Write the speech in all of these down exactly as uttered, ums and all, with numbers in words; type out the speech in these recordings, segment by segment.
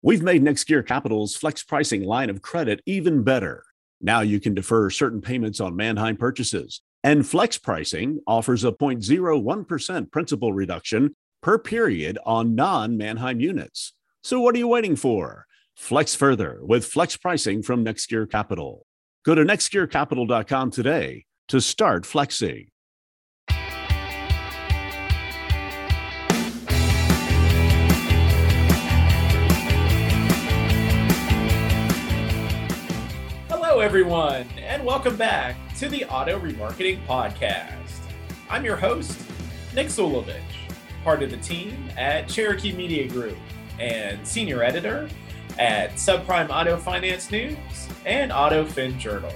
We've made NextGear Capital's flex pricing line of credit even better. Now you can defer certain payments on Manheim purchases, and flex pricing offers a zero point zero one percent principal reduction per period on non-Manheim units. So what are you waiting for? Flex further with flex pricing from NextGear Capital. Go to next gear capital dot com today to start flexing. Hello, everyone, and welcome back to the Auto Remarketing Podcast. I'm your host, Nick Zulovich, part of the team at Cherokee Media Group and senior editor at Subprime Auto Finance News and AutoFin Journal.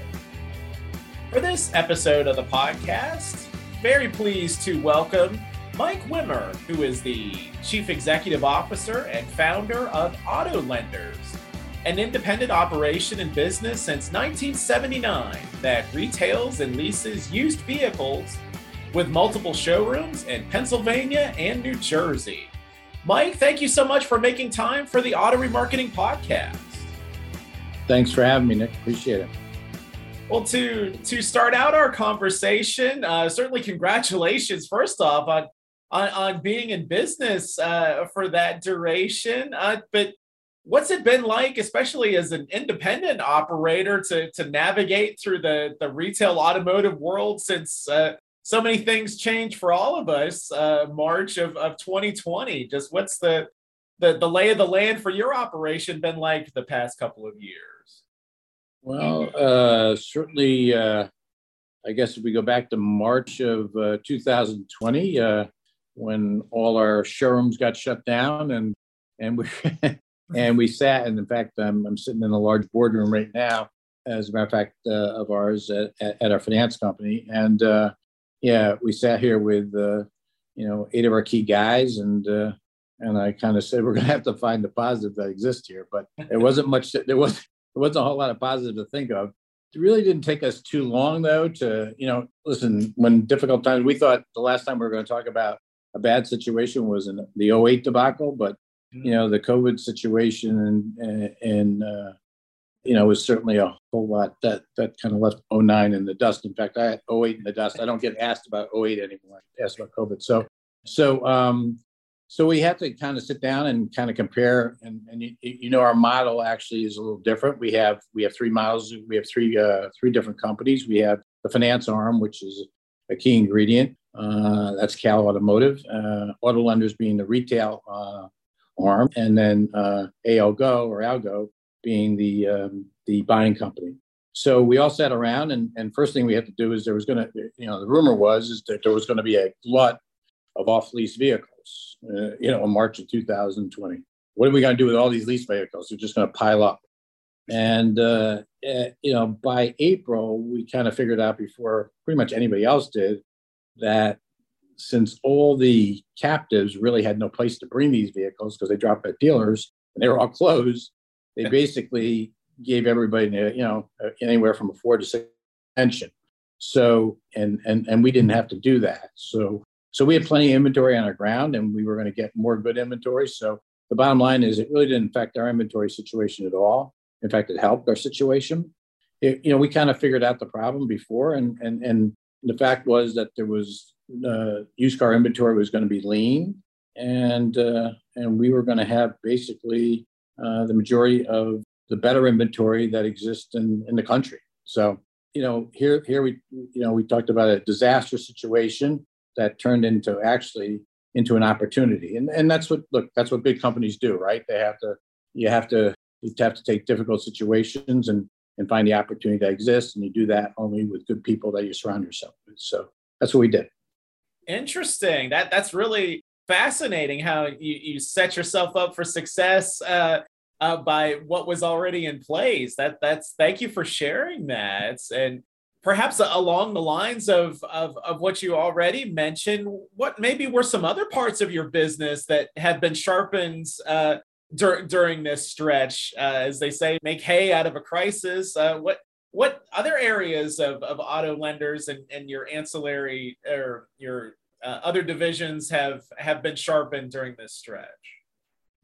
For this episode of the podcast, very pleased to welcome Mike Wimmer, who is the Chief Executive Officer and founder of Auto Lenders, an independent operation in business since nineteen seventy-nine that retails and leases used vehicles with multiple showrooms in Pennsylvania and New Jersey. Mike, thank you so much for making time for the Auto Remarketing Podcast. Thanks for having me, Nick. Appreciate it. Well, to to start out our conversation, uh, certainly congratulations, first off, on on, on being in business uh, for that duration. Uh, but what's it been like, especially as an independent operator, to to navigate through the, the retail automotive world since uh, so many things changed for all of us, uh, March of, of twenty twenty? Just what's the, the, the lay of the land for your operation been like the past couple of years? Well, uh, certainly, uh, I guess if we go back to March of uh, two thousand twenty, uh, when all our showrooms got shut down and and we and we sat, and in fact, I'm, I'm sitting in a large boardroom right now, as a matter of fact, uh, of ours at, at our finance company. And uh, yeah, we sat here with, uh, you know, eight of our key guys, and uh, and I kind of said, we're going to have to find the positive that exists here. But there wasn't much, there was there wasn't a whole lot of positive to think of. It really didn't take us too long, though, to, you know, listen, when difficult times, we thought the last time we were going to talk about a bad situation was in the oh eight debacle, but, you know, the COVID situation and, and uh, you know, was certainly a whole lot that that kind of left oh nine in the dust. In fact, I had oh eight in the dust. I don't get asked about oh eight anymore. I asked about COVID. So, so, um, so we have to kind of sit down and kind of compare. And, and you, you know, our model actually is a little different. We have we have three models. We have three uh, three different companies. We have the finance arm, which is a key ingredient. Uh, that's Cal Automotive. Uh, Auto Lenders being the retail uh, arm, and then uh, ALGO or Algo being the um, the buying company. So we all sat around, and, and first thing we had to do is there was going to, you know, the rumor was is that there was going to be a glut of off-lease vehicles, uh, you know, in March of two thousand twenty. What are we going to do with all these lease vehicles? They're just going to pile up. And, uh, uh, you know, by April, we kind of figured out before pretty much anybody else did that since all the captives really had no place to bring these vehicles because they dropped at dealers and they were all closed, they basically gave everybody, you know, anywhere from a four to six pension. So, and and and we didn't have to do that. So, so we had plenty of inventory on our ground, and we were going to get more good inventory. So the bottom line is, it really didn't affect our inventory situation at all. In fact, it helped our situation. It, you know, we kind of figured out the problem before, and and and the fact was that there was uh, used car inventory was going to be lean, and uh, and we were going to have basically uh, the majority of the better inventory that exists in, in the country. So, you know, here here we you know we talked about a disaster situation that turned into actually into an opportunity, and and that's what look that's what big companies do, right? They have to you have to you have to take difficult situations and and find the opportunity that exists, and you do that only with good people that you surround yourself with. So that's what we did. Interesting. That that's really fascinating how you, you set yourself up for success uh, uh, by what was already in place. That that's thank you for sharing that. And perhaps along the lines of, of, of what you already mentioned, what maybe were some other parts of your business that have been sharpened uh, dur- during this stretch? Uh, as they say, make hay out of a crisis. Uh, what what other areas of, of Auto Lenders and, and your ancillary or your uh, other divisions have, have been sharpened during this stretch?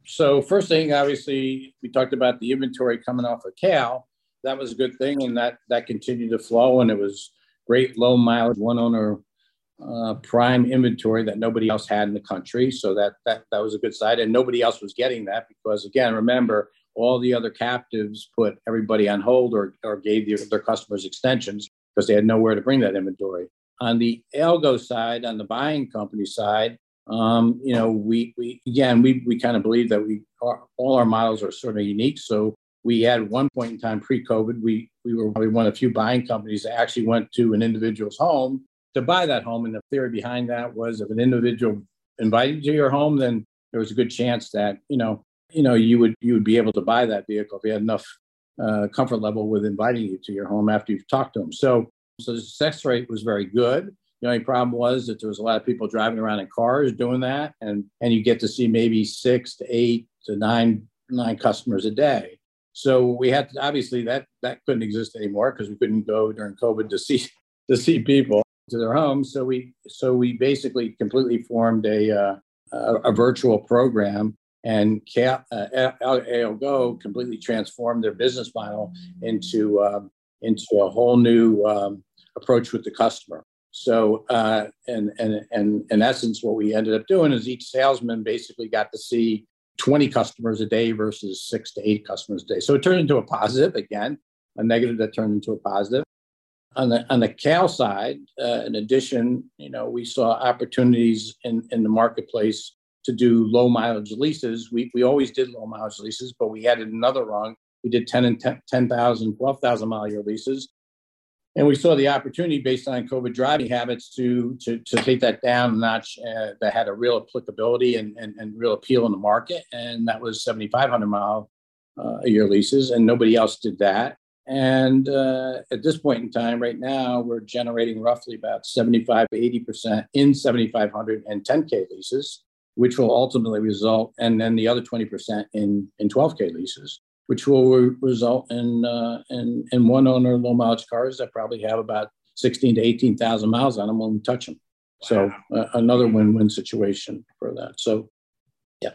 So first thing, obviously, we talked about the inventory coming off of Cal. That was a good thing, and that that continued to flow, and it was great low mileage, one owner uh, prime inventory that nobody else had in the country. So that that that was a good side, and nobody else was getting that because, again, remember, all the other captives put everybody on hold or or gave their, their customers extensions because they had nowhere to bring that inventory. On the Algo side, on the buying company side, um, you know, we we again we we kind of believe that we are, all our models are sort of unique. So we had one point in time pre-COVID, we we were probably one of the few buying companies that actually went to an individual's home to buy that home. And the theory behind that was if an individual invited you to your home, then there was a good chance that you know you know you would you would be able to buy that vehicle if you had enough uh, comfort level with inviting you to your home after you've talked to them. So. So the success rate was very good. The only problem was that there was a lot of people driving around in cars doing that, and and you get to see maybe six to eight to nine nine customers a day. So we had to, obviously that that couldn't exist anymore because we couldn't go during COVID to see to see people to their homes. So we so we basically completely formed a uh, a, a virtual program, and Cal, uh, Algo completely transformed their business model into um, into a whole new um, approach with the customer. So, uh, and, and, and in essence, what we ended up doing is each salesman basically got to see twenty customers a day versus six to eight customers a day. So it turned into a positive, again, a negative that turned into a positive. On the, on the Cal side, uh, in addition, you know, we saw opportunities in, in the marketplace to do low mileage leases. We, we always did low mileage leases, but we added another rung. We did ten and ten thousand, twelve thousand mile year leases. And we saw the opportunity based on COVID driving habits to to, to take that down a notch uh, that had a real applicability and, and, and real appeal in the market. And that was seventy-five hundred mile uh, a year leases. And nobody else did that. And uh, at this point in time, right now, we're generating roughly about seventy-five to eighty percent in seventy-five hundred and ten K leases, which will ultimately result, and then the other twenty percent in, in twelve K leases, which will re- result in, uh, in in one owner low mileage cars that probably have about sixteen to eighteen thousand miles on them when we touch them. Wow. So uh, another win-win situation for that. So, yeah.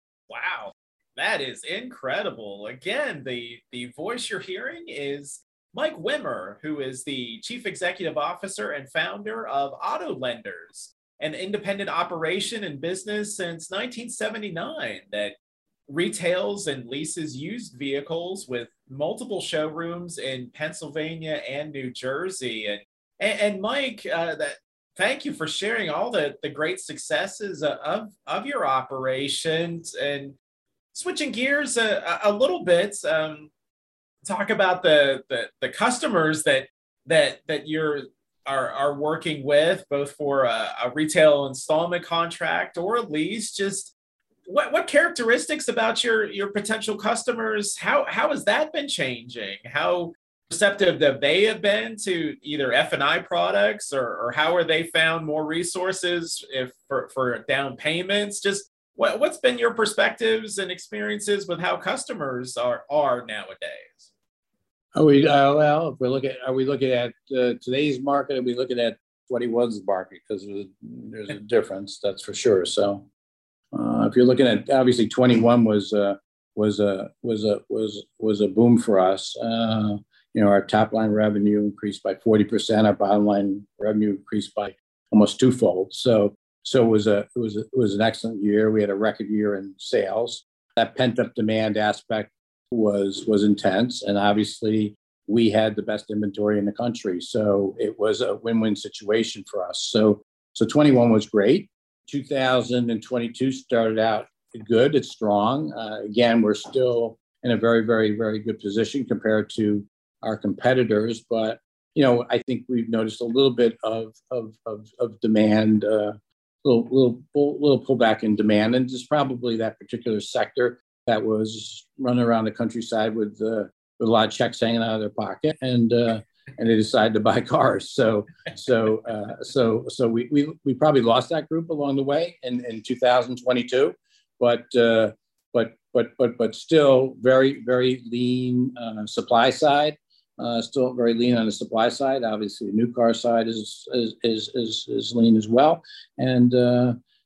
Wow, that is incredible. Again, the the voice you're hearing is Mike Wimmer, who is the Chief Executive Officer and founder of Auto Lenders, an independent operation and business since nineteen seventy-nine that retails and leases used vehicles with multiple showrooms in Pennsylvania and New Jersey. And and, and Mike, uh, that thank you for sharing all the, the great successes of, of your operations. And switching gears a, a little bit, um, talk about the, the the customers that that that you're are are working with, both for a, a retail installment contract or a lease. Just What what characteristics about your your potential customers? How how has that been changing? How receptive have they have been to either F and I products, or or how are they found more resources if for, for down payments? Just what what's been your perspectives and experiences with how customers are are nowadays? Are we uh, well? If we're looking, are we looking at uh, today's market? Are we looking at twenty-one's market? Because there's, there's a difference, that's for sure. So. Uh, if you're looking at, obviously twenty-one was uh, was a was a was was a boom for us. Uh, you know, our top line revenue increased by forty percent. Our bottom line revenue increased by almost twofold. So so it was a it was a, it was an excellent year. We had a record year in sales. That pent up demand aspect was was intense, and obviously we had the best inventory in the country. So it was a win-win situation for us. So so twenty-one was great. two thousand twenty-two started out good. It's strong. Uh, again, we're still in a very, very, very good position compared to our competitors. But, you know, I think we've noticed a little bit of of of, of demand, a uh, little, little, little pullback in demand. And just probably that particular sector that was running around the countryside with, uh, with a lot of checks hanging out of their pocket. And, uh, and they decided to buy cars. So, so, uh, so, so we, we, we probably lost that group along the way in, in two thousand twenty-two, but, uh, but, but, but, but still very, very lean uh, supply side, uh, still very lean on the supply side. Obviously the new car side is, is, is, is, is lean as well. And, uh,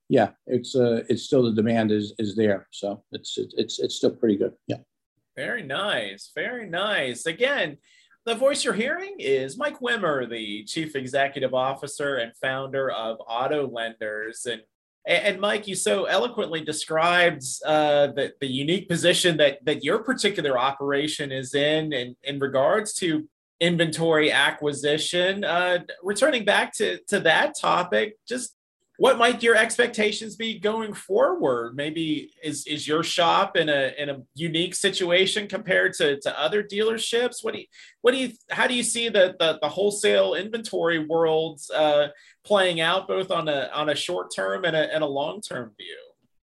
yeah, it's uh, it's still the demand is is there. So it's it's it's still pretty good. Yeah. Very nice. Very nice. Again, the voice you're hearing is Mike Wimmer, the Chief Executive Officer and founder of Auto Lenders. And, and Mike, you so eloquently described uh, the, the unique position that, that your particular operation is in, in, in regards to inventory acquisition. Uh, returning back to, to that topic, just what might your expectations be going forward? Maybe is, is your shop in a in a unique situation compared to, to other dealerships? What do you what do you how do you see the the, the wholesale inventory world uh, playing out both on a on a short term and a and a long term view?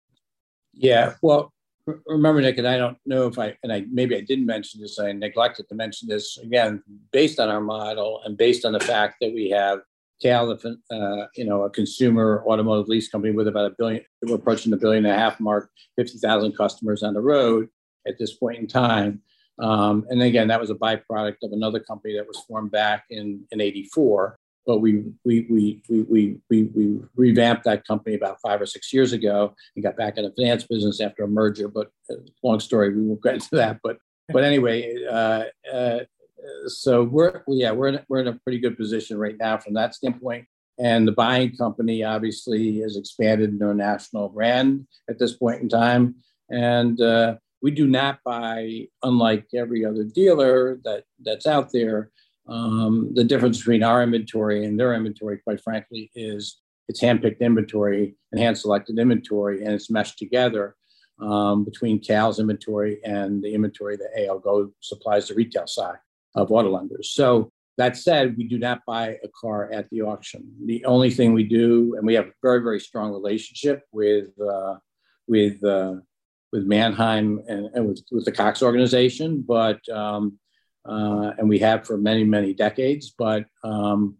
Yeah, well, remember, Nick, and I don't know if I and I maybe I didn't mention this. I neglected to mention this again, based on our model and based on the fact that we have Cal, uh, you know, a consumer automotive lease company with about a billion, we're approaching the billion and a half mark, fifty thousand customers on the road at this point in time. Um, and again, that was a byproduct of another company that was formed back in, in eighty-four. But we, we, we, we, we, we, we revamped that company about five or six years ago and got back in the finance business after a merger. But uh, long story, we won't get into that. But, but anyway, uh, uh, so we're yeah we're in, we're in a pretty good position right now from that standpoint. And the buying company obviously has expanded into a national brand at this point in time. And uh, we do not buy, unlike every other dealer that that's out there. Um, the difference between our inventory and their inventory, quite frankly, is it's handpicked inventory and hand-selected inventory, and it's meshed together um, between Cal's inventory and the inventory that A L Go supplies the retail side of auto lenders. So that said, we do not buy a car at the auction. The only thing we do, and we have a very, very strong relationship with uh, with uh, with Manheim and, and with, with the Cox organization, but um, uh, and we have for many, many decades. But um,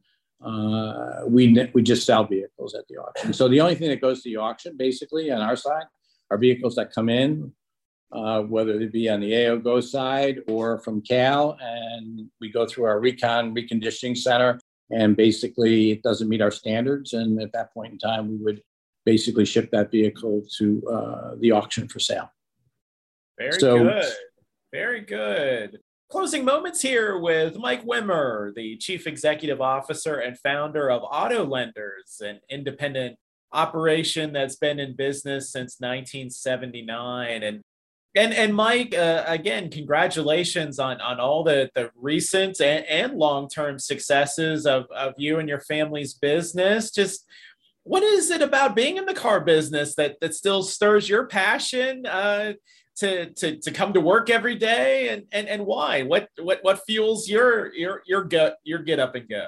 uh, we we just sell vehicles at the auction. So the only thing that goes to the auction, basically, on our side, are vehicles that come in. Uh, whether it be on the A O Go side or from Cal, and we go through our recon reconditioning center, and basically it doesn't meet our standards. And at that point in time, we would basically ship that vehicle to uh, the auction for sale. Very so, good. Very good. Closing moments here with Mike Wimmer, the Chief Executive Officer and founder of Auto Lenders, an independent operation that's been in business since nineteen seventy-nine. And And and Mike, uh, again, congratulations on, on all the, the recent and, and long-term successes of, of you and your family's business. Just what is it about being in the car business that, that still stirs your passion uh, to, to to come to work every day, and, and, and why? What what what fuels your your your gut your get up and go?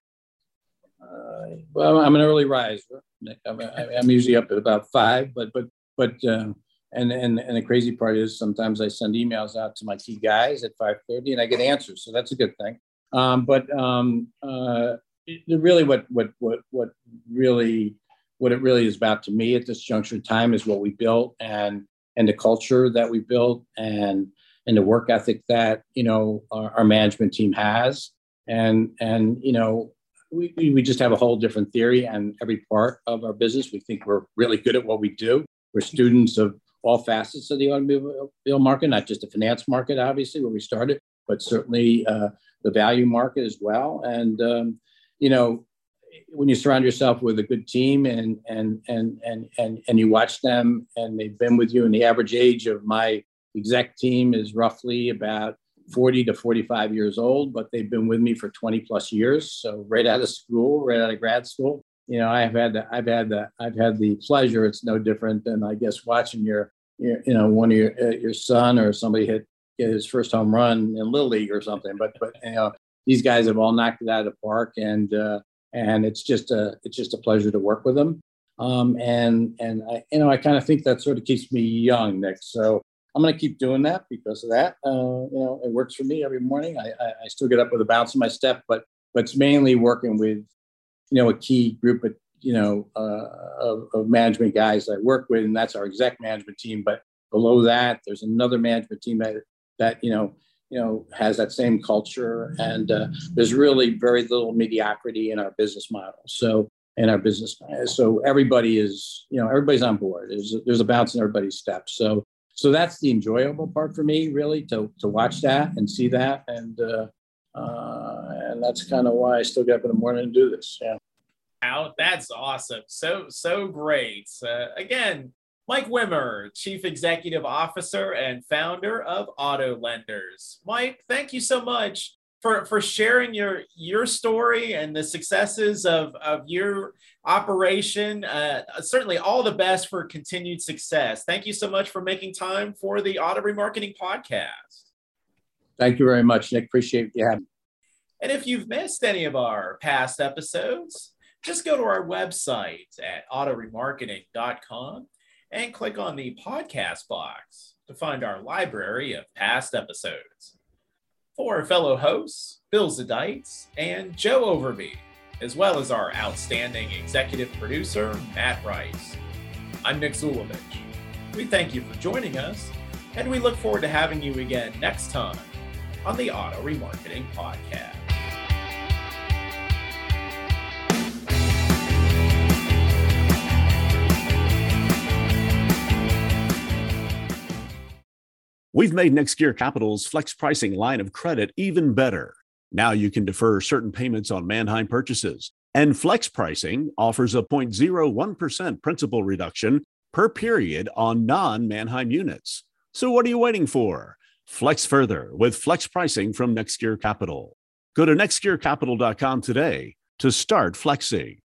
Uh, well, I'm an early riser. I'm, I'm usually up at about five, but but but. Uh, And, and and the crazy part is sometimes I send emails out to my key guys at five thirty and I get answers. So that's a good thing. Um, but um, uh, it, really what, what, what, what really, what it really is about to me at this juncture of time is what we built, and, and the culture that we built, and, and the work ethic that, you know, our, our management team has. And, and, you know, we, we just have a whole different theory on every part of our business. We think we're really good at what we do. We're students of all facets of the automobile market, not just the finance market, obviously, where we started, but certainly uh, the value market as well. And, um, you know, when you surround yourself with a good team and, and, and, and, and, and you watch them and they've been with you, and the average age of my exec team is roughly about forty to forty-five years old, but they've been with me for twenty plus years. So right out of school, right out of grad school. You know, I've had the, I've had the, I've had the pleasure. It's no different than, I guess, watching your, your you know, one of your uh, your son or somebody hit get his first home run in Little League or something. But but you know, these guys have all knocked it out of the park, and uh, and it's just a it's just a pleasure to work with them. Um, and and I you know I kind of think that sort of keeps me young, Nick. So I'm going to keep doing that because of that. Uh, you know, it works for me every morning. I, I I still get up with a bounce in my step, but but it's mainly working with, you know, a key group of, you know, uh, of, of management guys that I work with, and that's our exec management team. But below that, there's another management team that, that, you know, you know, has that same culture. And uh, there's really very little mediocrity in our business model. So in our business. So everybody is, you know, everybody's on board. There's a, there's a bounce in everybody's steps. So so that's the enjoyable part for me, really, to to watch that and see that, and uh, uh, and that's kind of why I still get up in the morning and do this. Yeah. Wow, that's awesome. So so great. Uh, again, Mike Wimmer, Chief Executive Officer and founder of Auto Lenders. Mike, thank you so much for, for sharing your, your story and the successes of, of your operation. Uh, certainly all the best for continued success. Thank you so much for making time for the Auto Remarketing Podcast. Thank you very much, Nick. Appreciate you having me. And if you've missed any of our past episodes, just go to our website at auto remarketing dot com and click on the podcast box to find our library of past episodes. For our fellow hosts, Bill Zadites and Joe Overby, as well as our outstanding executive producer, Matt Rice, I'm Nick Zulovich. We thank you for joining us, and we look forward to having you again next time on the Auto Remarketing Podcast. We've made NextGear Capital's flex pricing line of credit even better. Now you can defer certain payments on Manheim purchases, and flex pricing offers a zero point zero one percent principal reduction per period on non-Manheim units. So what are you waiting for? Flex further with flex pricing from NextGear Capital. Go to next gear capital dot com today to start flexing.